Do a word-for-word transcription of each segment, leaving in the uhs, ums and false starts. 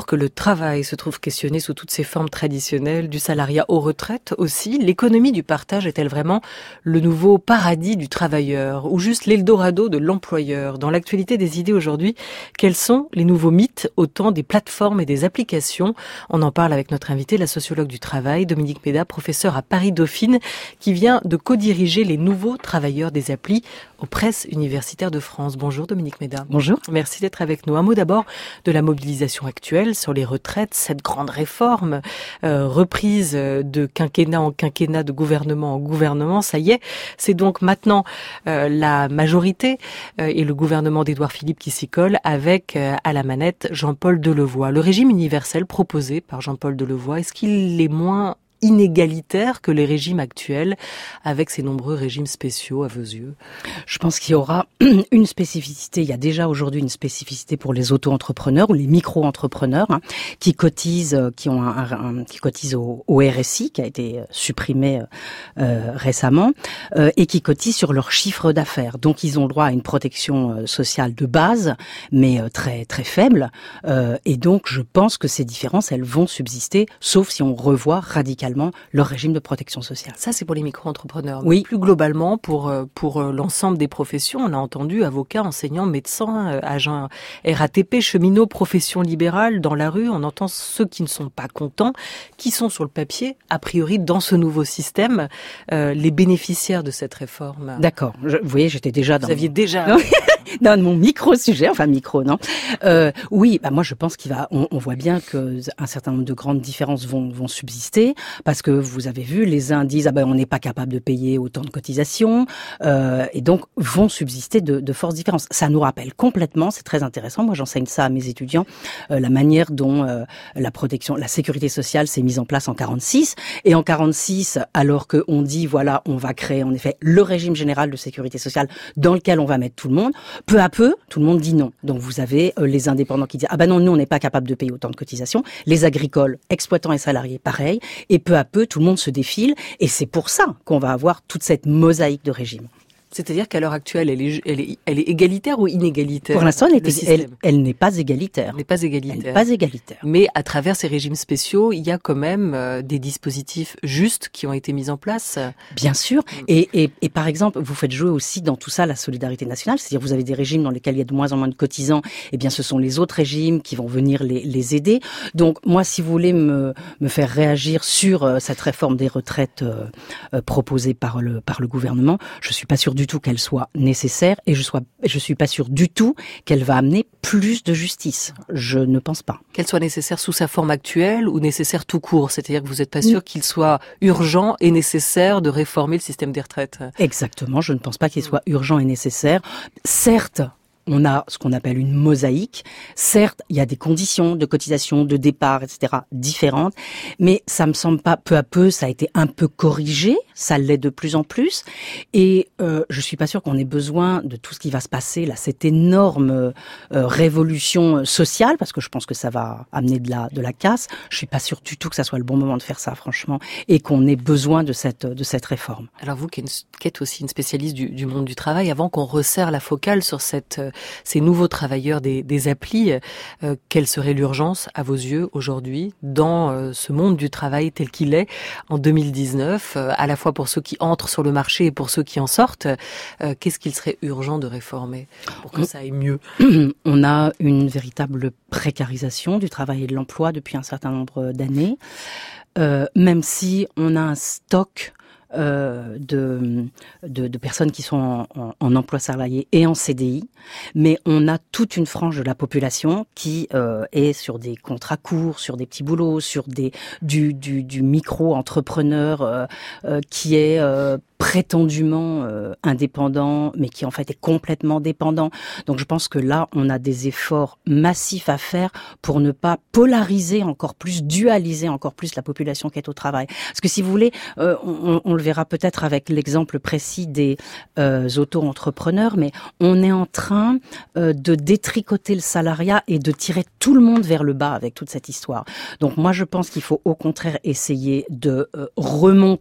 Alors que le travail se trouve questionné sous toutes ses formes traditionnelles, du salariat aux retraites aussi, l'économie du partage est-elle vraiment le nouveau paradis du travailleur ou juste l'Eldorado de l'employeur? Dans l'actualité des idées aujourd'hui, quels sont les nouveaux mythes au temps des plateformes et des applications? On en parle avec notre invitée, la sociologue du travail, Dominique Méda, professeure à Paris-Dauphine, qui vient de co-diriger les nouveaux travailleurs des applis aux presses universitaires de France. Bonjour Dominique Méda. Bonjour. Merci d'être avec nous. Un mot d'abord de la mobilisation actuelle sur les retraites, cette grande réforme euh, reprise de quinquennat en quinquennat, de gouvernement en gouvernement. Ça y est, c'est donc maintenant euh, la majorité euh, et le gouvernement d'Édouard Philippe qui s'y colle avec euh, à la manette Jean-Paul Delevoye. Le régime universel proposé par Jean-Paul Delevoye, est-ce qu'il est moins inégalitaire que les régimes actuels avec ces nombreux régimes spéciaux à vos yeux? Je pense qu'il y aura une spécificité. Il y a déjà aujourd'hui une spécificité pour les auto-entrepreneurs ou les micro-entrepreneurs hein, qui cotisent, qui ont un, un, qui cotisent au, au R S I qui a été supprimé euh, récemment euh, et qui cotisent sur leur chiffre d'affaires. Donc ils ont le droit à une protection sociale de base, mais euh, très très faible. Euh, et donc je pense que ces différences elles vont subsister, sauf si on revoit radicalement leur régime de protection sociale. Ça, c'est pour les micro-entrepreneurs. Oui. Plus globalement, pour pour l'ensemble des professions, on a entendu avocats, enseignants, médecins, agents R A T P, cheminots, professions libérales dans la rue. On entend ceux qui ne sont pas contents, qui sont sur le papier, a priori, dans ce nouveau système, euh, les bénéficiaires de cette réforme. D'accord. Je, vous voyez, j'étais déjà dans... Vous aviez déjà... dans mon micro-sujet, enfin micro, non. Euh, oui, bah moi je pense qu'il va, on, on voit bien que un certain nombre de grandes différences vont, vont subsister, parce que vous avez vu, les uns disent ah ben on n'est pas capable de payer autant de cotisations, euh, et donc vont subsister de, de fortes différences. Ça nous rappelle complètement, c'est très intéressant. Moi j'enseigne ça à mes étudiants, euh, la manière dont euh, la protection, la sécurité sociale s'est mise en place en quarante-six, et en quarante-six, alors que on dit voilà on va créer en effet le régime général de sécurité sociale dans lequel on va mettre tout le monde. Peu à peu, tout le monde dit non. Donc vous avez euh, les indépendants qui disent ah ben non, nous on n'est pas capable de payer autant de cotisations. Les agricoles, exploitants et salariés, pareil. Et peu à peu, tout le monde se défile. Et c'est pour ça qu'on va avoir toute cette mosaïque de régimes. C'est-à-dire qu'à l'heure actuelle, elle est, elle est, elle est égalitaire ou inégalitaire? Pour l'instant, elle, est, elle, elle n'est pas égalitaire. Elle n'est pas égalitaire. Elle n'est pas égalitaire. Mais à travers ces régimes spéciaux, il y a quand même euh, des dispositifs justes qui ont été mis en place. Bien sûr. Et, et, et par exemple, vous faites jouer aussi dans tout ça la solidarité nationale. C'est-à-dire vous avez des régimes dans lesquels il y a de moins en moins de cotisants. Eh bien, ce sont les autres régimes qui vont venir les, les aider. Donc, moi, si vous voulez me, me faire réagir sur euh, cette réforme des retraites euh, euh, proposée par le, par le gouvernement, je suis pas sûre du tout qu'elle soit nécessaire et je sois, je suis pas sûre du tout qu'elle va amener plus de justice. Je ne pense pas. Qu'elle soit nécessaire sous sa forme actuelle ou nécessaire tout court. C'est-à-dire que vous n'êtes pas sûr qu'il soit urgent et nécessaire de réformer le système des retraites. Exactement. Je ne pense pas qu'il soit urgent et nécessaire. Certes, on a ce qu'on appelle une mosaïque. Certes, il y a des conditions de cotisation, de départ, et cetera différentes, mais ça me semble pas, peu à peu, ça a été un peu corrigé, ça l'est de plus en plus, et euh, je suis pas sûre qu'on ait besoin de tout ce qui va se passer, là, cette énorme euh, révolution sociale, parce que je pense que ça va amener de la, de la casse. Je suis pas sûre du tout que ça soit le bon moment de faire ça, franchement, et qu'on ait besoin de cette, de cette réforme. Alors vous, qui êtes aussi une spécialiste du, du monde du travail, avant qu'on resserre la focale sur cette ces nouveaux travailleurs des, des applis, euh, quelle serait l'urgence à vos yeux aujourd'hui dans euh, ce monde du travail tel qu'il est en deux mille dix-neuf, euh, à la fois pour ceux qui entrent sur le marché et pour ceux qui en sortent, euh, qu'est-ce qu'il serait urgent de réformer pour que ça aille mieux? On a une véritable précarisation du travail et de l'emploi depuis un certain nombre d'années, euh, même si on a un stock Euh, de, de, de personnes qui sont en, en, en emploi salarié et en C D I, mais on a toute une frange de la population qui euh, est sur des contrats courts, sur des petits boulots, sur des du, du, du micro-entrepreneur euh, euh, qui est euh, prétendument euh, indépendant, mais qui en fait est complètement dépendant. Donc je pense que là, on a des efforts massifs à faire pour ne pas polariser encore plus, dualiser encore plus la population qui est au travail. Parce que si vous voulez, euh, on, on le verra peut-être avec l'exemple précis des euh, auto-entrepreneurs, mais on est en train euh, de détricoter le salariat et de tirer tout le monde vers le bas avec toute cette histoire. Donc moi, je pense qu'il faut au contraire essayer de euh, remonter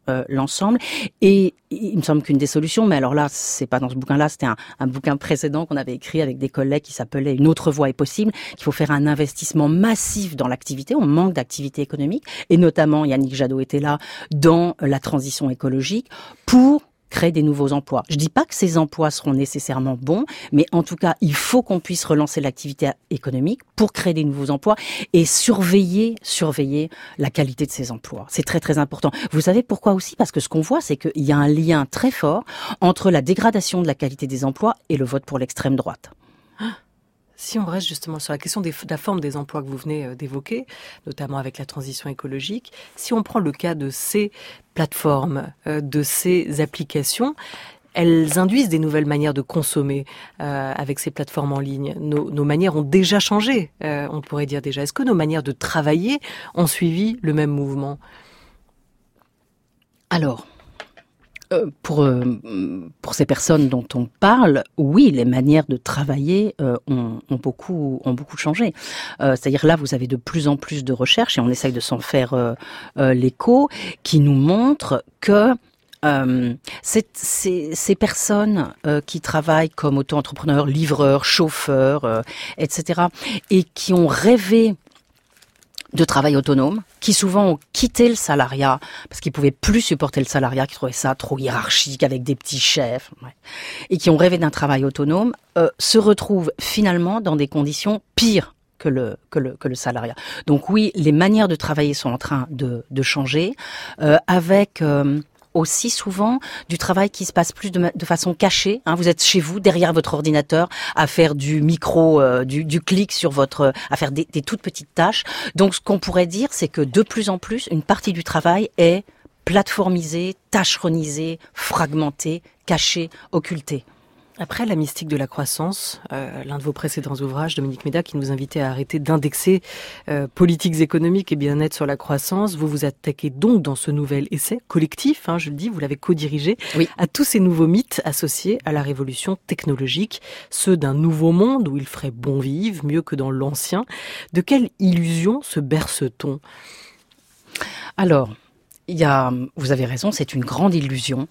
euh, l'ensemble. Et il me semble qu'une des solutions, mais alors là, c'est pas dans ce bouquin-là, c'était un, un bouquin précédent qu'on avait écrit avec des collègues qui s'appelait Une autre voie est possible, qu'il faut faire un investissement massif dans l'activité. On manque d'activité économique, et notamment, Yannick Jadot était là, dans la transition écologique, pour créer des nouveaux emplois. Je dis pas que ces emplois seront nécessairement bons, mais en tout cas, il faut qu'on puisse relancer l'activité économique pour créer des nouveaux emplois et surveiller, surveiller la qualité de ces emplois. C'est très très important. Vous savez pourquoi aussi? Parce que ce qu'on voit, c'est qu'il y a un lien très fort entre la dégradation de la qualité des emplois et le vote pour l'extrême droite. Si on reste justement sur la question des, de la forme des emplois que vous venez d'évoquer, notamment avec la transition écologique, si on prend le cas de ces plateformes, de ces applications, elles induisent des nouvelles manières de consommer euh, avec ces plateformes en ligne. Nos, nos manières ont déjà changé, euh, on pourrait dire déjà. Est-ce que nos manières de travailler ont suivi le même mouvement? Alors... Euh, pour euh, pour ces personnes dont on parle, oui, les manières de travailler euh, ont, ont beaucoup ont beaucoup changé. Euh, c'est-à-dire là, vous avez de plus en plus de recherches et on essaye de s'en faire euh, euh, l'écho, qui nous montrent que Euh, ces, ces, ces personnes euh, qui travaillent comme auto-entrepreneurs, livreurs, chauffeurs, euh, et cetera, et qui ont rêvé de travail autonome, qui souvent ont quitté le salariat parce qu'ils pouvaient plus supporter le salariat, qui trouvaient ça trop hiérarchique avec des petits chefs, ouais, et qui ont rêvé d'un travail autonome, euh, se retrouvent finalement dans des conditions pires que le que le que le salariat. Donc oui, les manières de travailler sont en train de de changer, euh, avec euh, aussi souvent du travail qui se passe plus de, de façon cachée. Hein, vous êtes chez vous, derrière votre ordinateur, à faire du micro, euh, du, du clic sur votre, à faire des, des toutes petites tâches. Donc, ce qu'on pourrait dire, c'est que de plus en plus, une partie du travail est plateformisée, tâcheronisée, fragmentée, cachée, occultée. Après la mystique de la croissance, euh, l'un de vos précédents ouvrages, Dominique Méda, qui nous invitait à arrêter d'indexer euh, politiques économiques et bien-être sur la croissance, vous vous attaquez donc dans ce nouvel essai collectif, hein, je le dis, vous l'avez co-dirigé, oui, à tous ces nouveaux mythes associés à la révolution technologique, ceux d'un nouveau monde où il ferait bon vivre, mieux que dans l'ancien. De quelle illusion se berce-t-on? Alors, il y a, vous avez raison, c'est une grande illusion.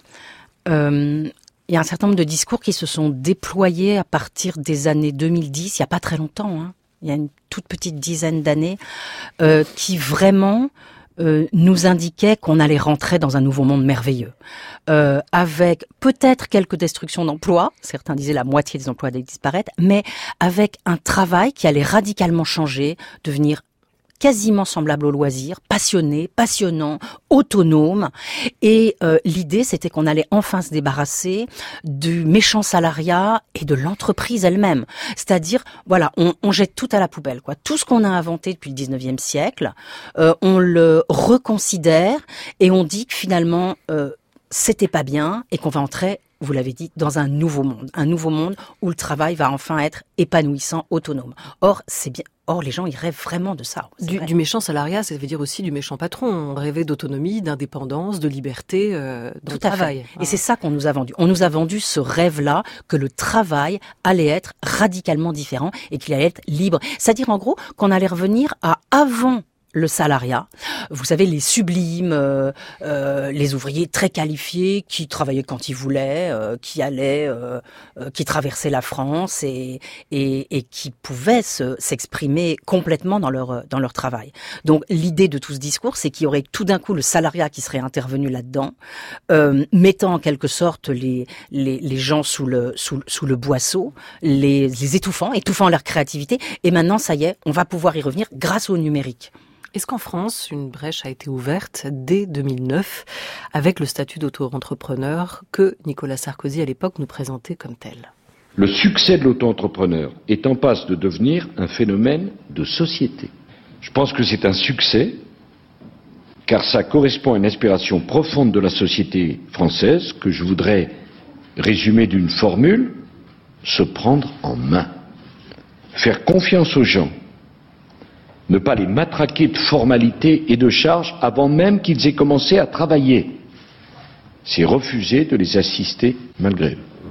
Euh, Il y a un certain nombre de discours qui se sont déployés à partir des années deux mille dix, il n'y a pas très longtemps, hein, il y a une toute petite dizaine d'années, euh, qui vraiment euh, nous indiquaient qu'on allait rentrer dans un nouveau monde merveilleux, euh, avec peut-être quelques destructions d'emplois, certains disaient la moitié des emplois allaient disparaître, mais avec un travail qui allait radicalement changer, devenir quasiment semblable au loisir, passionné, passionnant, autonome. Et euh, l'idée, c'était qu'on allait enfin se débarrasser du méchant salariat et de l'entreprise elle-même. C'est-à-dire, voilà, on, on jette tout à la poubelle, quoi. Tout ce qu'on a inventé depuis le dix-neuvième siècle, euh, on le reconsidère et on dit que finalement, euh, c'était pas bien et qu'on va entrer, vous l'avez dit, dans un nouveau monde. Un nouveau monde où le travail va enfin être épanouissant, autonome. Or, c'est bien... Or, les gens, ils rêvent vraiment de ça. Du, du méchant salariat, ça veut dire aussi du méchant patron. On rêvait d'autonomie, d'indépendance, de liberté euh, dans le travail. Fait. Et c'est ça qu'on nous a vendu. On nous a vendu ce rêve-là, que le travail allait être radicalement différent et qu'il allait être libre. C'est-à-dire, en gros, qu'on allait revenir à avant le salariat. Vous savez, les sublimes, euh, euh, les ouvriers très qualifiés qui travaillaient quand ils voulaient, euh, qui allaient, euh, euh, qui traversaient la France et, et, et qui pouvaient se, s'exprimer complètement dans leur, dans leur travail. Donc, l'idée de tout ce discours, c'est qu'il y aurait tout d'un coup le salariat qui serait intervenu là-dedans, euh, mettant en quelque sorte les, les, les gens sous le, sous, sous le boisseau, les, les étouffant, étouffant leur créativité. Et maintenant, ça y est, on va pouvoir y revenir grâce au numérique. Est-ce qu'en France, une brèche a été ouverte dès deux mille neuf avec le statut d'auto-entrepreneur que Nicolas Sarkozy à l'époque nous présentait comme tel? Le succès de l'auto-entrepreneur est en passe de devenir un phénomène de société. Je pense que c'est un succès car ça correspond à une aspiration profonde de la société française que je voudrais résumer d'une formule: se prendre en main, faire confiance aux gens, ne pas les matraquer de formalités et de charges avant même qu'ils aient commencé à travailler. C'est refuser de les assister malgré eux.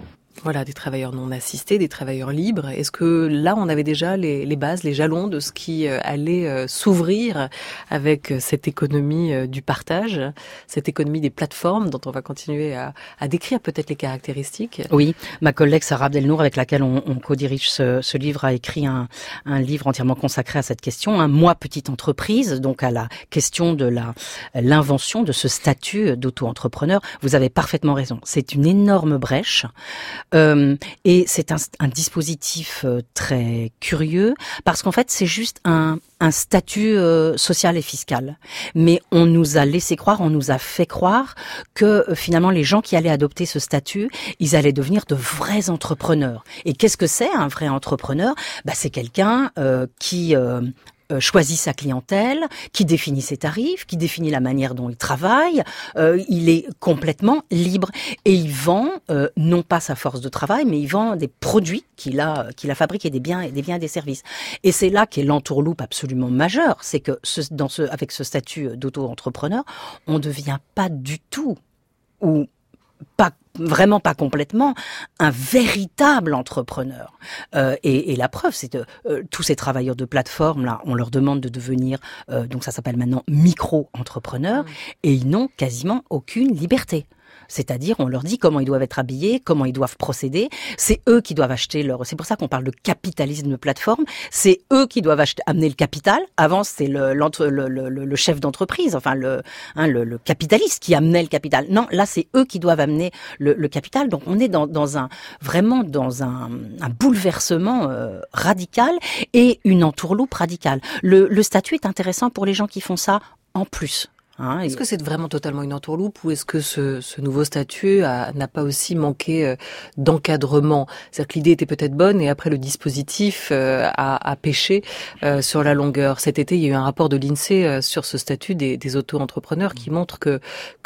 Voilà, des travailleurs non assistés, des travailleurs libres. Est-ce que là, on avait déjà les, les bases, les jalons de ce qui euh, allait euh, s'ouvrir avec euh, cette économie euh, du partage, cette économie des plateformes dont on va continuer à, à décrire peut-être les caractéristiques? Oui, ma collègue Sarah Abdelnour, avec laquelle on, on co-dirige ce, ce livre, a écrit un, un livre entièrement consacré à cette question, un Moi petite entreprise, donc à la question de la l'invention de ce statut d'auto-entrepreneur. Vous avez parfaitement raison. C'est une énorme brèche. Euh, et c'est un, un dispositif euh, très curieux parce qu'en fait c'est juste un, un statut euh, social et fiscal. Mais on nous a laissé croire, on nous a fait croire que euh, finalement les gens qui allaient adopter ce statut, ils allaient devenir de vrais entrepreneurs. Et qu'est-ce que c'est un vrai entrepreneur? Bah, c'est quelqu'un euh, qui euh, Euh, choisit sa clientèle, qui définit ses tarifs, qui définit la manière dont il travaille. Euh, il est complètement libre et il vend euh, non pas sa force de travail, mais il vend des produits qu'il a qu'il a fabriqués, des biens et des biens et des services. Et c'est là qu'est l'entourloupe absolument majeure, c'est que ce, dans ce avec ce statut d'auto-entrepreneur, on devient pas du tout ou pas vraiment pas complètement un véritable entrepreneur. Euh, et, et la preuve, c'est que euh, tous ces travailleurs de plateforme là, on leur demande de devenir, euh, donc ça s'appelle maintenant micro-entrepreneurs, mmh. et ils n'ont quasiment aucune liberté. C'est-à-dire, on leur dit comment ils doivent être habillés, comment ils doivent procéder. C'est eux qui doivent acheter leur... C'est pour ça qu'on parle de capitalisme de plateforme. C'est eux qui doivent acheter, amener le capital. Avant, c'est le, le, le, le chef d'entreprise, enfin le, hein, le, le capitaliste qui amenait le capital. Non, là, c'est eux qui doivent amener le, le capital. Donc, on est dans, dans un vraiment dans un, un bouleversement euh, radical et une entourloupe radicale. Le, le statut est intéressant pour les gens qui font ça en plus. Hein, est-ce que c'est vraiment totalement une entourloupe ou est-ce que ce, ce nouveau statut a, n'a pas aussi manqué euh, d'encadrement? C'est-à-dire que l'idée était peut-être bonne et après le dispositif euh, a, a pêché euh, sur la longueur. Cet été, il y a eu un rapport de l'INSEE euh, sur ce statut des, des auto-entrepreneurs qui montre que,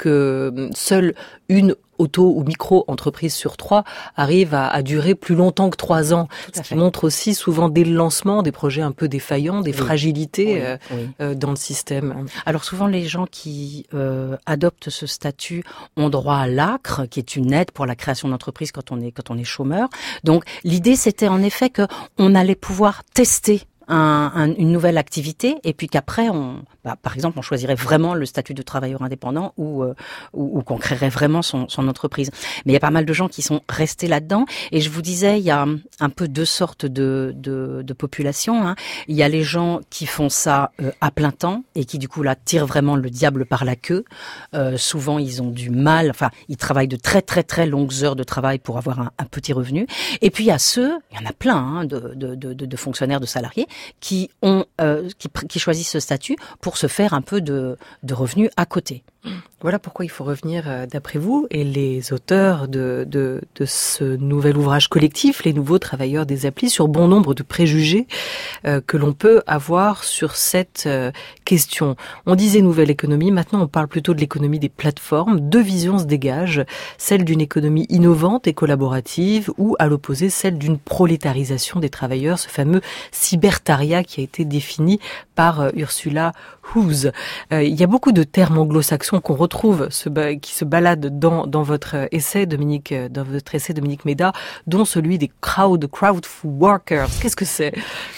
que seule une auto ou micro-entreprise sur trois arrive à, à durer plus longtemps que trois ans. Ce qui montre aussi souvent dès le lancement des projets un peu défaillants, des oui. fragilités oui, euh, oui. Euh, dans le système. Alors souvent les gens qui euh, adoptent ce statut ont droit à l'A C R, qui est une aide pour la création d'entreprise quand on est quand on est chômeur. Donc l'idée c'était en effet que on allait pouvoir tester Un, un, une nouvelle activité et puis qu'après on bah, par exemple on choisirait vraiment le statut de travailleur indépendant ou euh, ou, ou qu'on créerait vraiment son, son entreprise. Mais il y a pas mal de gens qui sont restés là-dedans et je vous disais il y a un peu deux sortes de de, de population, hein. Il y a les gens qui font ça euh, à plein temps et qui du coup là tirent vraiment le diable par la queue. Euh, souvent ils ont du mal, enfin ils travaillent de très très très longues heures de travail pour avoir un, un petit revenu. Et puis il y a ceux, il y en a plein hein, de, de de de fonctionnaires, de salariés qui ont euh, qui, qui choisissent ce statut pour se faire un peu de, de revenus à côté. Voilà pourquoi il faut revenir, d'après vous, et les auteurs de, de, de ce nouvel ouvrage collectif, les nouveaux travailleurs des applis, sur bon nombre de préjugés euh, que l'on peut avoir sur cette euh, question. On disait nouvelle économie, maintenant on parle plutôt de l'économie des plateformes. Deux visions se dégagent, celle d'une économie innovante et collaborative, ou à l'opposé, celle d'une prolétarisation des travailleurs, ce fameux cybertariat qui a été défini par euh, Ursula Who's. Euh, il y a beaucoup de termes anglo-saxons qu'on retrouve, ce, qui se baladent dans, dans votre essai, Dominique, dans votre essai, Dominique Méda, dont celui des crowd, crowd workers. Qu'est-ce que c'est?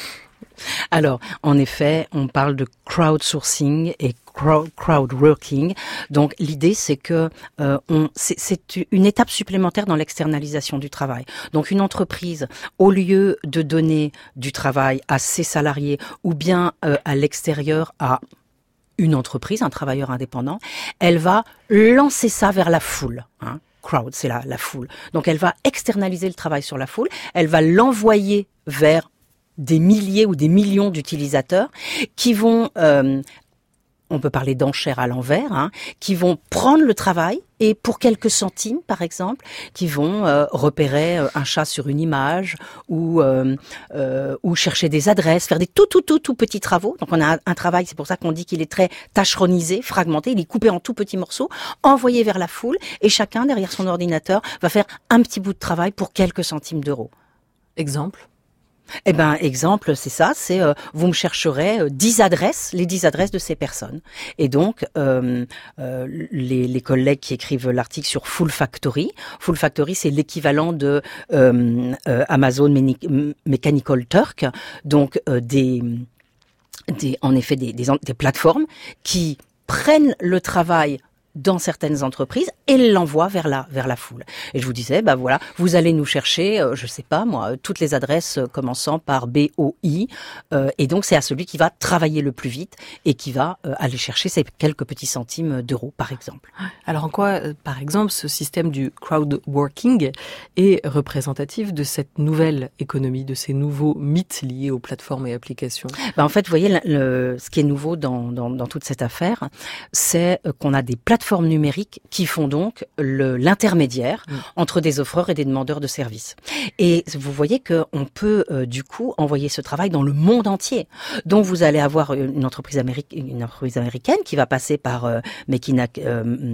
Alors, en effet, on parle de crowdsourcing et crowd, crowdworking. Donc, l'idée, c'est que euh, on, c'est, c'est une étape supplémentaire dans l'externalisation du travail. Donc, une entreprise, au lieu de donner du travail à ses salariés ou bien euh, à l'extérieur à une entreprise, un travailleur indépendant, elle va lancer ça vers la foule. Hein. Crowd, c'est la, la foule. Donc, elle va externaliser le travail sur la foule. Elle va l'envoyer vers des milliers ou des millions d'utilisateurs qui vont, euh, on peut parler d'enchères à l'envers, hein, qui vont prendre le travail et pour quelques centimes, par exemple, qui vont euh, repérer euh, un chat sur une image ou euh, euh, ou chercher des adresses, faire des tout tout tout tout petits travaux. Donc on a un, un travail, c'est pour ça qu'on dit qu'il est très tâcheronisé, fragmenté. Il est coupé en tout petits morceaux, envoyé vers la foule, et chacun derrière son ordinateur va faire un petit bout de travail pour quelques centimes d'euros. Exemple. Eh ben, exemple, c'est ça, c'est euh, vous me chercherez euh, dix adresses, les dix adresses de ces personnes. Et donc, euh, euh, les, les collègues qui écrivent l'article sur Full Factory, Full Factory, c'est l'équivalent de euh, euh, Amazon Mechanical Turk, donc euh, des, des, en effet, des, des, des plateformes qui prennent le travail dans certaines entreprises et l'envoie vers la vers la foule. Et je vous disais, bah voilà, vous allez nous chercher, euh, je sais pas moi, toutes les adresses euh, commençant par B O I, euh, et donc c'est à celui qui va travailler le plus vite et qui va euh, aller chercher ces quelques petits centimes d'euros, par exemple. Alors en quoi, euh, par exemple, ce système du crowdworking est représentatif de cette nouvelle économie, de ces nouveaux mythes liés aux plateformes et applications? Bah en fait, vous voyez, le, le, ce qui est nouveau dans dans, dans toute cette affaire, c'est qu'on a des plateformes plateformes numériques qui font donc le, l'intermédiaire mmh. entre des offreurs et des demandeurs de services. Et vous voyez qu'on peut euh, du coup envoyer ce travail dans le monde entier. Donc vous allez avoir une entreprise américaine, une entreprise américaine qui va passer par euh, Mekina, euh,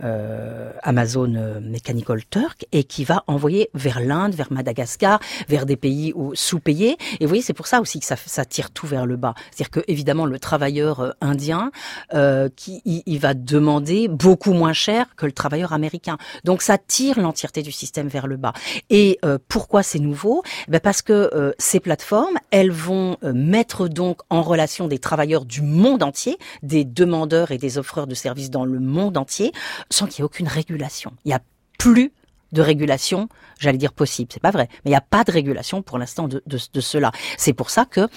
euh, Amazon euh, Mechanical Turk et qui va envoyer vers l'Inde, vers Madagascar, vers des pays où, sous-payés. Et vous voyez, c'est pour ça aussi que ça, ça tire tout vers le bas. C'est-à-dire que évidemment le travailleur euh, indien, euh, qui il, il va demander beaucoup moins cher que le travailleur américain. Donc ça tire l'entièreté du système vers le bas. Et euh, pourquoi c'est nouveau ? Ben parce que euh, ces plateformes, elles vont euh, mettre donc en relation des travailleurs du monde entier, des demandeurs et des offreurs de services dans le monde entier, sans qu'il y ait aucune régulation. Il n'y a plus de régulation, j'allais dire possible, c'est pas vrai, mais il n'y a pas de régulation pour l'instant de, de, de cela. C'est pour ça que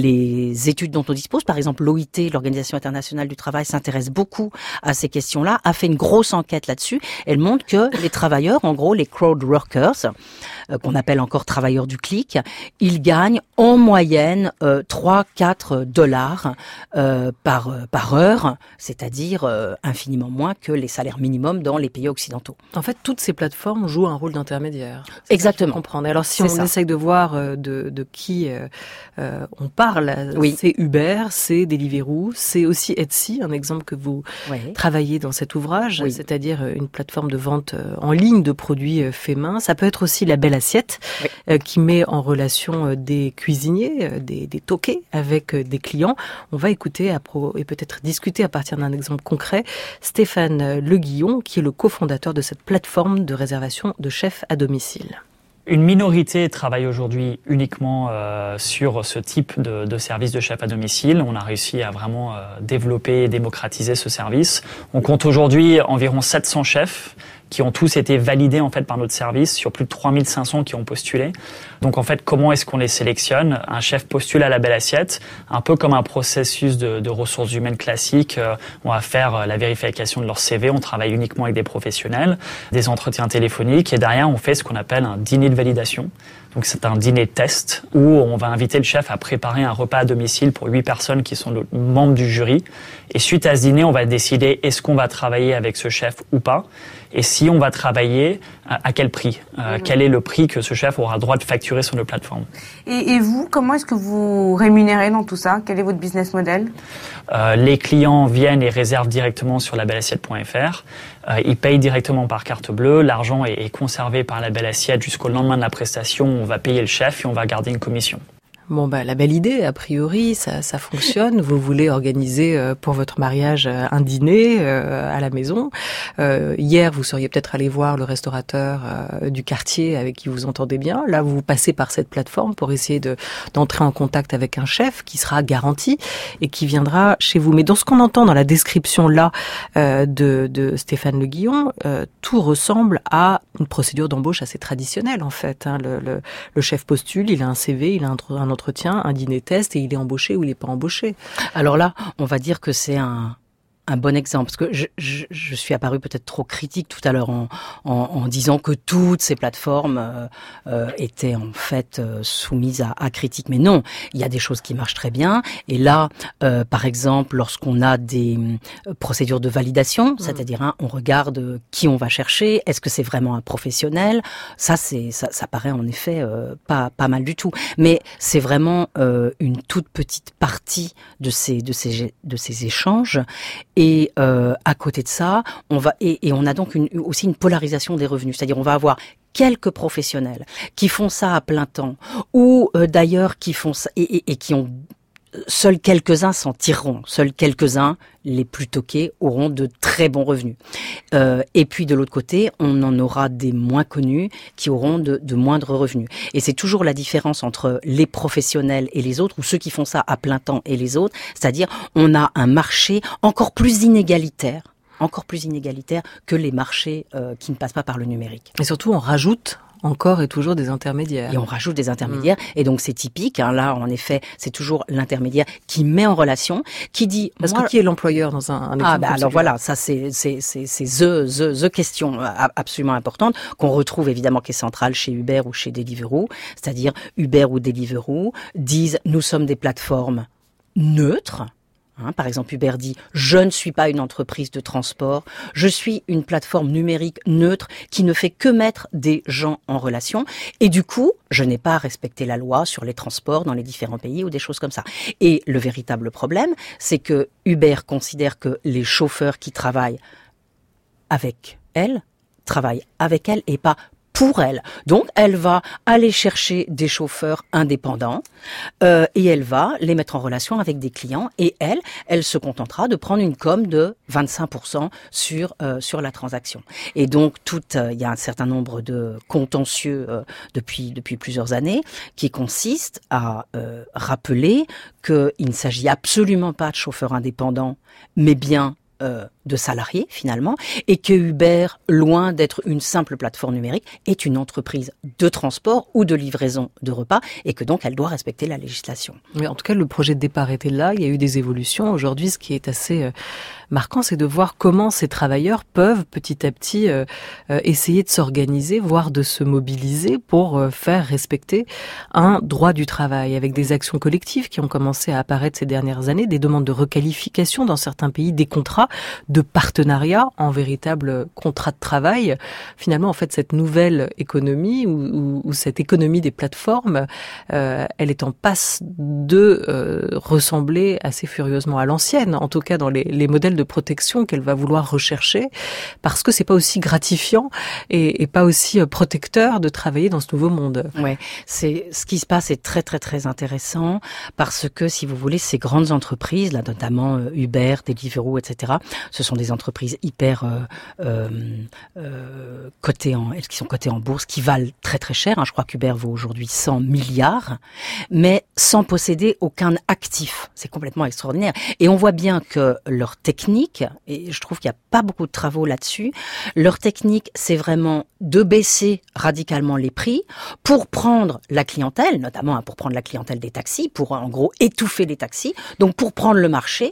les études dont on dispose, par exemple l'O I T, l'Organisation internationale du travail, s'intéresse beaucoup à ces questions-là, a fait une grosse enquête là-dessus. Elle montre que les travailleurs, en gros les crowd workers, euh, qu'on appelle encore travailleurs du clic, ils gagnent en moyenne euh, trois à quatre dollars euh, par, euh, par heure, c'est-à-dire euh, infiniment moins que les salaires minimums dans les pays occidentaux. En fait, toutes ces plateformes joue un rôle d'intermédiaire. C'est Exactement. Comprendre. Alors si c'est on ça. essaye de voir de, de qui euh, euh, on parle, oui. c'est Uber, c'est Deliveroo, c'est aussi Etsy, un exemple que vous oui. travaillez dans cet ouvrage, oui. c'est-à-dire une plateforme de vente en ligne de produits faits main. Ça peut être aussi La Belle Assiette, oui. euh, qui met en relation des cuisiniers, des, des toqués avec des clients. On va écouter à pro, et peut-être discuter à partir d'un exemple concret Stéphane Le Guillon, qui est le cofondateur de cette plateforme de réservation de chefs à domicile. Une minorité travaille aujourd'hui uniquement euh, sur ce type de, de service de chef à domicile. On a réussi à vraiment euh, développer et démocratiser ce service. On compte aujourd'hui environ sept cents chefs qui ont tous été validés en fait par notre service, sur plus de trois mille cinq cents qui ont postulé. Donc en fait, comment est-ce qu'on les sélectionne ? Un chef postule à La Belle Assiette, un peu comme un processus de, de ressources humaines classique. Euh, on va faire la vérification de leur C V, on travaille uniquement avec des professionnels, des entretiens téléphoniques, et derrière on fait ce qu'on appelle un dîner de validation. Donc c'est un dîner test où on va inviter le chef à préparer un repas à domicile pour huit personnes qui sont membres du jury. Et suite à ce dîner, on va décider est-ce qu'on va travailler avec ce chef ou pas. Et si on va travailler, à quel prix euh, mmh. Quel est le prix que ce chef aura le droit de facturer sur nos plateformes. Et, et vous, comment est-ce que vous rémunérez dans tout ça ? Quel est votre business model ? euh, Les clients viennent et réservent directement sur la belle assiette point f r. Euh, ils payent directement par carte bleue. L'argent est, est conservé par La Belle Assiette jusqu'au lendemain de la prestation. On va payer le chef et on va garder une commission. Bon, bah, la belle idée, a priori, ça, ça fonctionne. Vous voulez organiser euh, pour votre mariage euh, un dîner euh, à la maison. Euh, hier, vous seriez peut-être allé voir le restaurateur euh, du quartier avec qui vous entendez bien. Là, vous passez par cette plateforme pour essayer de, d'entrer en contact avec un chef qui sera garanti et qui viendra chez vous. Mais dans ce qu'on entend dans la description là euh, de, de Stéphane Le Guillon, euh, tout ressemble à une procédure d'embauche assez traditionnelle, en fait. Hein. Le, le, le chef postule, il a un C V, il a un, un entretien, un dîner test, et il est embauché ou il n'est pas embauché. Alors là, on va dire que c'est un... un bon exemple, parce que je, je, je suis apparu peut-être trop critique tout à l'heure en, en, en disant que toutes ces plateformes euh, euh, étaient en fait euh, soumises à, à critique. Mais non, il y a des choses qui marchent très bien. Et là, euh, par exemple, lorsqu'on a des euh, procédures de validation, mmh. c'est-à-dire hein, on regarde qui on va chercher, est-ce que c'est vraiment un professionnel, ça, c'est, ça, ça paraît en effet euh, pas, pas mal du tout. Mais c'est vraiment euh, une toute petite partie de ces, de ces, de ces échanges. Et euh, à côté de ça, on va et, et on a donc une, aussi une polarisation des revenus, c'est-à-dire on va avoir quelques professionnels qui font ça à plein temps, ou euh, d'ailleurs qui font ça et, et, et qui ont seuls quelques-uns s'en tireront, seuls quelques-uns, les plus toqués, auront de très bons revenus. Euh, et puis de l'autre côté, on en aura des moins connus qui auront de, de moindres revenus. Et c'est toujours la différence entre les professionnels et les autres, ou ceux qui font ça à plein temps et les autres, c'est-à-dire on a un marché encore plus inégalitaire, encore plus inégalitaire que les marchés euh, qui ne passent pas par le numérique. Et surtout, on rajoute encore et toujours des intermédiaires. Et on rajoute des intermédiaires. Mmh. Et donc, c'est typique. Hein, là, en effet, c'est toujours l'intermédiaire qui met en relation, qui dit... Parce moi, que qui est l'employeur dans un, un exemple Ah, bah alors voilà, ça, c'est, c'est, c'est, c'est the, the, the question absolument importante qu'on retrouve évidemment, qui est centrale chez Uber ou chez Deliveroo. C'est-à-dire, Uber ou Deliveroo disent, nous sommes des plateformes neutres. Hein, par exemple, Uber dit « Je ne suis pas une entreprise de transport, je suis une plateforme numérique neutre qui ne fait que mettre des gens en relation et du coup, je n'ai pas à respecter la loi sur les transports dans les différents pays ou des choses comme ça. » Et le véritable problème, c'est que Uber considère que les chauffeurs qui travaillent avec elle, travaillent avec elle et pas pour elle. Donc, elle va aller chercher des chauffeurs indépendants euh, et elle va les mettre en relation avec des clients. Et elle, elle se contentera de prendre une com de vingt-cinq pour cent sur euh, sur la transaction. Et donc, tout, euh, il y a un certain nombre de contentieux euh, depuis depuis plusieurs années qui consistent à euh, rappeler qu'il ne s'agit absolument pas de chauffeurs indépendants, mais bien Euh, de salariés finalement, et que Uber, loin d'être une simple plateforme numérique, est une entreprise de transport ou de livraison de repas, et que donc elle doit respecter la législation. Mais en tout cas, le projet de départ était là, il y a eu des évolutions. Aujourd'hui, ce qui est assez euh, marquant, c'est de voir comment ces travailleurs peuvent petit à petit euh, euh, essayer de s'organiser, voire de se mobiliser pour euh, faire respecter un droit du travail, avec des actions collectives qui ont commencé à apparaître ces dernières années, des demandes de requalification dans certains pays, des contrats de partenariat en véritable contrat de travail. Finalement, en fait, cette nouvelle économie ou, ou, ou cette économie des plateformes, euh, elle est en passe de euh, ressembler assez furieusement à l'ancienne, en tout cas dans les, les modèles de protection qu'elle va vouloir rechercher, parce que c'est pas aussi gratifiant et, et pas aussi protecteur de travailler dans ce nouveau monde. Ouais, c'est ce qui se passe est très très très intéressant parce que si vous voulez, ces grandes entreprises, là notamment euh, Uber, Deliveroo, et cetera, ce sont des entreprises hyper euh, euh, euh, cotées en, qui sont cotées en bourse, qui valent très très cher. Hein. Je crois qu'Uber vaut aujourd'hui cent milliards, mais sans posséder aucun actif. C'est complètement extraordinaire. Et on voit bien que leur technique, et je trouve qu'il n'y a pas beaucoup de travaux là-dessus, leur technique, c'est vraiment de baisser radicalement les prix pour prendre la clientèle, notamment hein, pour prendre la clientèle des taxis, pour en gros étouffer les taxis, donc pour prendre le marché.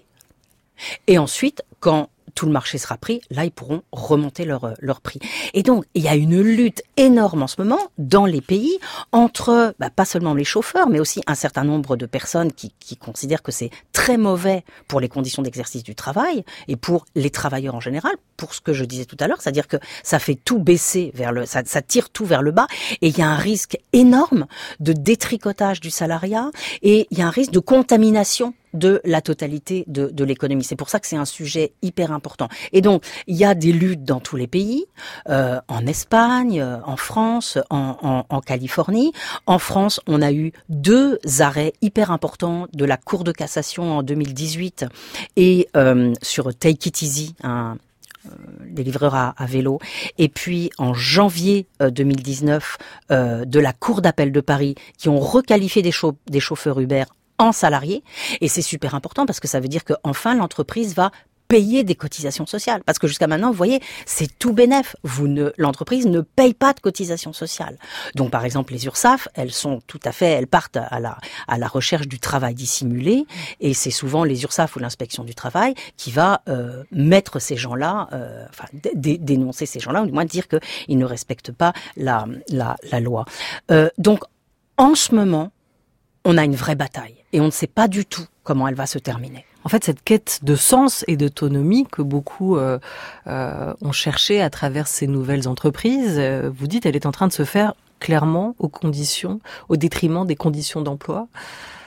Et ensuite, quand tout le marché sera pris, là, ils pourront remonter leur, leur prix. Et donc, il y a une lutte énorme en ce moment dans les pays entre, bah, pas seulement les chauffeurs, mais aussi un certain nombre de personnes qui, qui considèrent que c'est très mauvais pour les conditions d'exercice du travail et pour les travailleurs en général, pour ce que je disais tout à l'heure, c'est-à-dire que ça fait tout baisser vers le, ça, ça tire tout vers le bas et il y a un risque énorme de détricotage du salariat et il y a un risque de contamination de la totalité de, de l'économie. C'est pour ça que c'est un sujet hyper important. Et donc, il y a des luttes dans tous les pays, euh, en Espagne, euh, en France, en, en, en Californie. En France, on a eu deux arrêts hyper importants de la Cour de cassation en deux mille dix-huit et euh, sur Take It Easy, un des livreurs à, à vélo, et puis en janvier euh, deux mille dix-neuf euh, de la Cour d'appel de Paris qui ont requalifié des, chau- des chauffeurs Uber en salariés, et c'est super important parce que ça veut dire que enfin l'entreprise va payer des cotisations sociales. Parce que jusqu'à maintenant, vous voyez, c'est tout bénef. Vous ne, l'entreprise ne paye pas de cotisations sociales. Donc, par exemple, les URSSAF, elles sont tout à fait, elles partent à la, à la recherche du travail dissimulé. Et c'est souvent les URSSAF ou l'inspection du travail qui va euh, mettre ces gens-là, euh, enfin, d- dénoncer ces gens-là, ou du moins dire qu'ils ne respectent pas la, la, la loi. Euh, donc, en ce moment, on a une vraie bataille. Et on ne sait pas du tout comment elle va se terminer. En fait, cette quête de sens et d'autonomie que beaucoup euh, euh, ont cherché à travers ces nouvelles entreprises, euh, vous dites, elle est en train de se faire clairement aux conditions, au détriment des conditions d'emploi.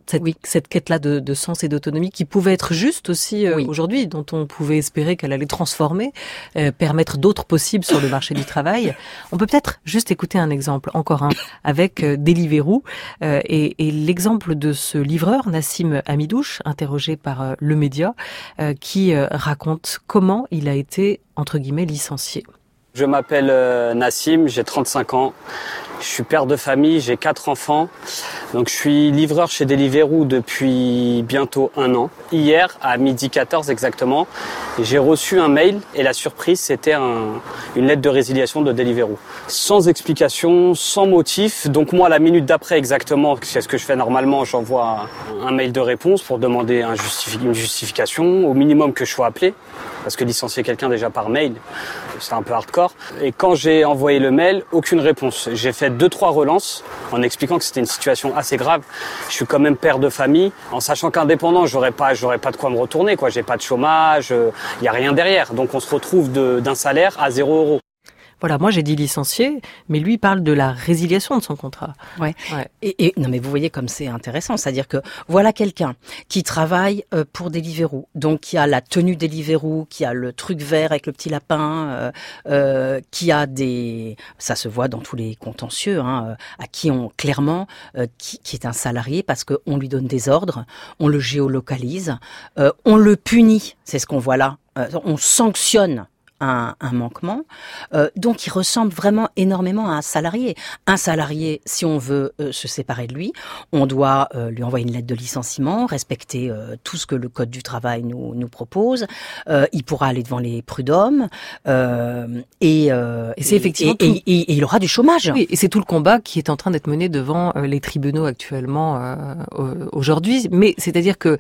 cette, oui. cette quête-là de, de sens et d'autonomie qui pouvait être juste aussi euh, oui. aujourd'hui, dont on pouvait espérer qu'elle allait transformer, euh, permettre d'autres possibles sur le marché du travail. On peut peut-être juste écouter un exemple, encore un, avec euh, Deliveroo euh, et, et l'exemple de ce livreur, Nassim Hamidouche, interrogé par euh, Le Média, euh, qui euh, raconte comment il a été, entre guillemets, licencié. Je m'appelle euh, Nassim, j'ai trente-cinq ans. Je suis père de famille, j'ai quatre enfants. Donc je suis livreur chez Deliveroo depuis bientôt un an. Hier, à midi quatorze exactement, j'ai reçu un mail et la surprise, c'était un, une lettre de résiliation de Deliveroo. Sans explication, sans motif. Donc moi, la minute d'après exactement, c'est ce que je fais normalement, j'envoie un mail de réponse pour demander un justifi- une justification, au minimum que je sois appelé. Parce que licencier quelqu'un déjà par mail, c'est un peu hardcore. Et quand j'ai envoyé le mail, aucune réponse. J'ai fait deux, trois relances en expliquant que c'était une situation assez grave. Je suis quand même père de famille, en sachant qu'indépendant, j'aurais pas, j'aurais pas de quoi me retourner, quoi. J'ai pas de chômage, il euh, y a rien derrière. Donc on se retrouve de, d'un salaire à zéro euro. Voilà, moi j'ai dit licencié, mais lui parle de la résiliation de son contrat. Ouais. ouais. Et, et non, mais vous voyez comme c'est intéressant, c'est-à-dire que voilà quelqu'un qui travaille euh, pour Deliveroo, donc qui a la tenue Deliveroo, qui a le truc vert avec le petit lapin, euh, euh, qui a des, ça se voit dans tous les contentieux, hein, à qui on clairement, euh, qui, qui est un salarié parce que on lui donne des ordres, on le géolocalise, euh, on le punit, c'est ce qu'on voit là, euh, on sanctionne. Un, un manquement, euh, donc il ressemble vraiment énormément à un salarié. Un salarié, si on veut euh, se séparer de lui, on doit euh, lui envoyer une lettre de licenciement, respecter euh, tout ce que le Code du travail nous, nous propose. Euh, il pourra aller devant les prud'hommes euh, et, euh, et c'est effectivement et, tout... et, et, et il aura du chômage. Oui, et c'est tout le combat qui est en train d'être mené devant euh, les tribunaux actuellement euh, aujourd'hui. Mais c'est-à-dire que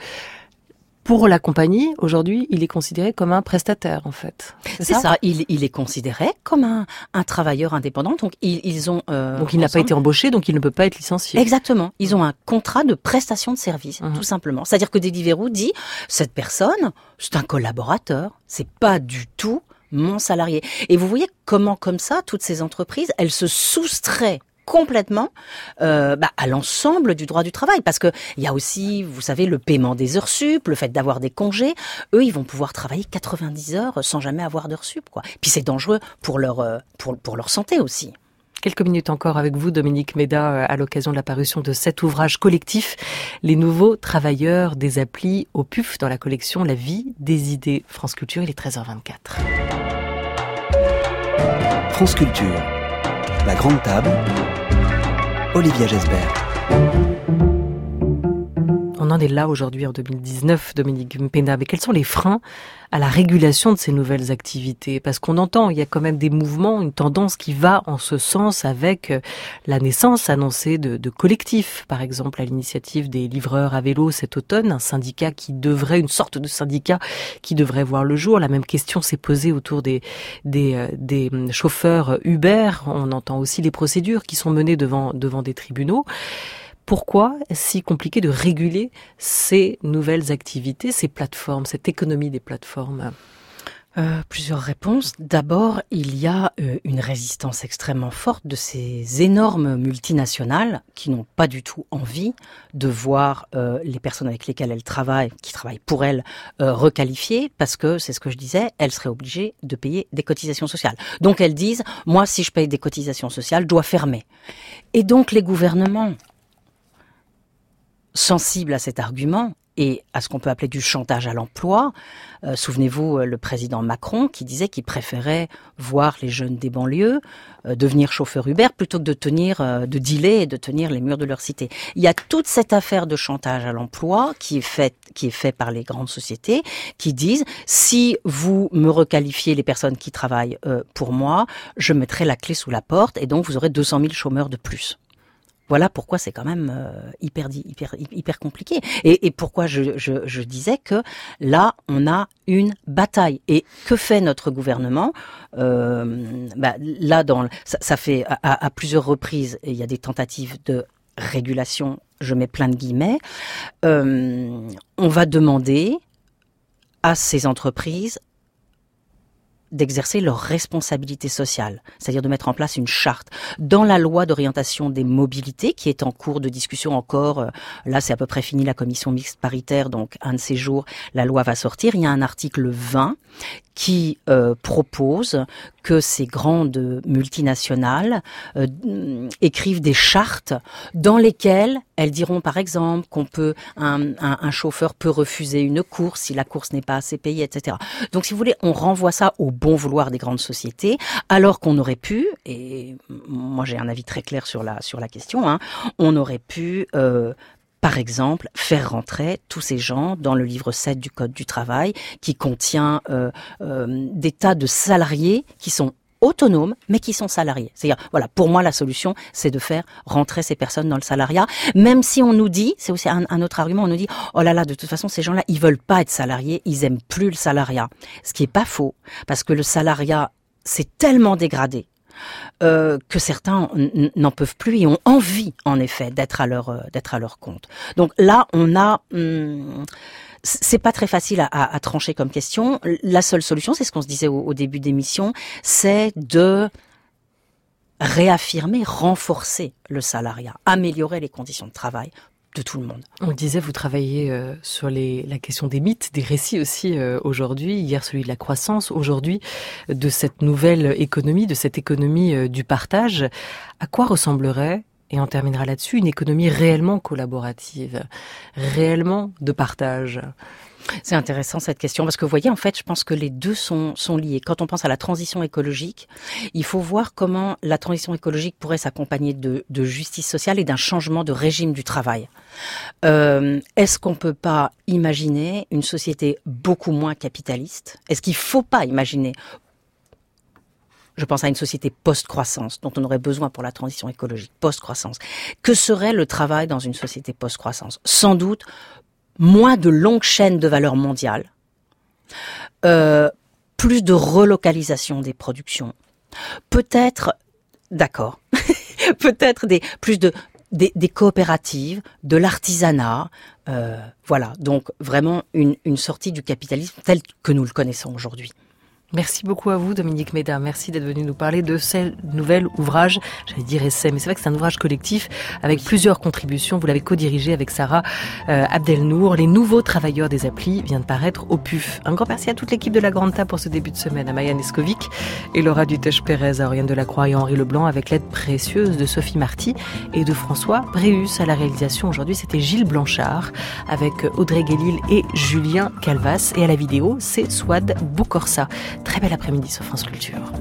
pour la compagnie, aujourd'hui, il est considéré comme un prestataire, en fait. C'est, c'est ça, ça. Il, il est considéré comme un, un travailleur indépendant. Donc, ils, ils ont... Euh, donc, il n'a pas été embauché, donc il ne peut pas être licencié. Exactement. Ils ont un contrat de prestation de service, mmh. tout simplement. C'est-à-dire que Deliveroo dit, cette personne, c'est un collaborateur. C'est pas du tout mon salarié. Et vous voyez comment, comme ça, toutes ces entreprises, elles se soustraient complètement euh, bah, à l'ensemble du droit du travail, parce que il y a aussi, vous savez, le paiement des heures sup, le fait d'avoir des congés. Eux, ils vont pouvoir travailler quatre-vingt-dix heures sans jamais avoir d'heures sup, quoi. Puis c'est dangereux pour leur pour pour leur santé aussi. Quelques minutes encore avec vous, Dominique Méda, à l'occasion de la parution de cet ouvrage collectif, Les nouveaux travailleurs des applis au P U F, dans la collection La vie des idées. France Culture, il est treize heures vingt-quatre. France Culture. La grande table, Olivia Gesbert. On en est là aujourd'hui en deux mille dix-neuf, Dominique Mpena. Mais quels sont les freins à la régulation de ces nouvelles activités? Parce qu'on entend, il y a quand même des mouvements, une tendance qui va en ce sens avec la naissance annoncée de, de collectifs. Par exemple, à l'initiative des livreurs à vélo cet automne, un syndicat qui devrait, une sorte de syndicat qui devrait voir le jour. La même question s'est posée autour des, des, des chauffeurs Uber. On entend aussi les procédures qui sont menées devant, devant des tribunaux. Pourquoi est-ce si compliqué de réguler ces nouvelles activités, ces plateformes, cette économie des plateformes ? Euh, plusieurs réponses. D'abord, il y a euh, une résistance extrêmement forte de ces énormes multinationales qui n'ont pas du tout envie de voir euh, les personnes avec lesquelles elles travaillent, qui travaillent pour elles, euh, requalifiées, parce que, c'est ce que je disais, elles seraient obligées de payer des cotisations sociales. Donc elles disent, moi si je paye des cotisations sociales, je dois fermer. Et donc les gouvernements, sensibles à cet argument et à ce qu'on peut appeler du chantage à l'emploi. Euh, souvenez-vous, le président Macron qui disait qu'il préférait voir les jeunes des banlieues euh, devenir chauffeurs Uber plutôt que de tenir, euh, de dealer et de tenir les murs de leur cité. Il y a toute cette affaire de chantage à l'emploi qui est faite, qui est fait par les grandes sociétés qui disent si vous me requalifiez les personnes qui travaillent euh, pour moi, je mettrai la clé sous la porte et donc vous aurez deux cent mille chômeurs de plus. Voilà pourquoi c'est quand même euh, hyper, hyper, hyper compliqué. Et, et pourquoi je, je, je disais que là, on a une bataille. Et que fait notre gouvernement ? euh, bah, Là, dans, ça, ça fait à, à plusieurs reprises, il y a des tentatives de régulation, je mets plein de guillemets. Euh, on va demander à ces entreprises d'exercer leur responsabilité sociale, c'est-à-dire de mettre en place une charte. Dans la loi d'orientation des mobilités, qui est en cours de discussion encore, euh, là c'est à peu près fini la commission mixte paritaire, donc un de ces jours, la loi va sortir, il y a un article vingt qui euh, propose que ces grandes multinationales euh, écrivent des chartes dans lesquelles elles diront par exemple qu'on peut un, un, un chauffeur peut refuser une course si la course n'est pas assez payée, et cetera. Donc si vous voulez, on renvoie ça au bon vouloir des grandes sociétés, alors qu'on aurait pu, et moi j'ai un avis très clair sur la sur la question, hein, on aurait pu euh, par exemple, faire rentrer tous ces gens dans le livre sept du Code du travail, qui contient euh, euh, des tas de salariés qui sont autonomes, mais qui sont salariés. C'est-à-dire, voilà, pour moi, la solution, c'est de faire rentrer ces personnes dans le salariat, même si on nous dit, c'est aussi un, un autre argument, on nous dit, oh là là, de toute façon, ces gens-là, ils veulent pas être salariés, ils aiment plus le salariat. Ce qui est pas faux, parce que le salariat, c'est tellement dégradé, Euh, que certains n'en peuvent plus et ont envie, en effet, d'être à leur euh, d'être à leur compte. Donc là, on a, hum, c'est pas très facile à, à, à trancher comme question. La seule solution, c'est ce qu'on se disait au, au début d'émission, c'est de réaffirmer, renforcer le salariat, améliorer les conditions de travail de tout le monde. On le disait, vous travaillez euh, sur les, la question des mythes, des récits aussi euh, aujourd'hui. Hier, celui de la croissance. Aujourd'hui, de cette nouvelle économie, de cette économie euh, du partage. À quoi ressemblerait, et on terminera là-dessus, une économie réellement collaborative, réellement de partage ? C'est intéressant cette question parce que vous voyez, en fait, je pense que les deux sont, sont liés. Quand on pense à la transition écologique, il faut voir comment la transition écologique pourrait s'accompagner de, de justice sociale et d'un changement de régime du travail. Euh, est-ce qu'on peut pas imaginer une société beaucoup moins capitaliste ? Est-ce qu'il faut pas imaginer, je pense à une société post-croissance dont on aurait besoin pour la transition écologique, post-croissance. Que serait le travail dans une société post-croissance ? Sans doute moins de longues chaînes de valeur mondiale, euh, plus de relocalisation des productions, peut-être, d'accord, peut-être des plus de des, des coopératives, de l'artisanat, euh, voilà, donc vraiment une, une sortie du capitalisme tel que nous le connaissons aujourd'hui. Merci beaucoup à vous, Dominique Méda. Merci d'être venu nous parler de ce nouvel ouvrage. J'allais dire essai, mais c'est vrai que c'est un ouvrage collectif avec plusieurs contributions. Vous l'avez co-dirigé avec Sarah euh, Abdelnour. Les nouveaux travailleurs des applis vient de paraître au P U F. Un grand merci à toute l'équipe de La Grande Table pour ce début de semaine, à Maya Neskovic et Laura Dutèche-Pérez, à Oriane Delacroix et Henri Leblanc, avec l'aide précieuse de Sophie Marty et de François Bréhus à la réalisation. Aujourd'hui, c'était Gilles Blanchard avec Audrey Guélil et Julien Calvas. Et à la vidéo, c'est Souad Boukorsa. Très bel après-midi sur France Culture.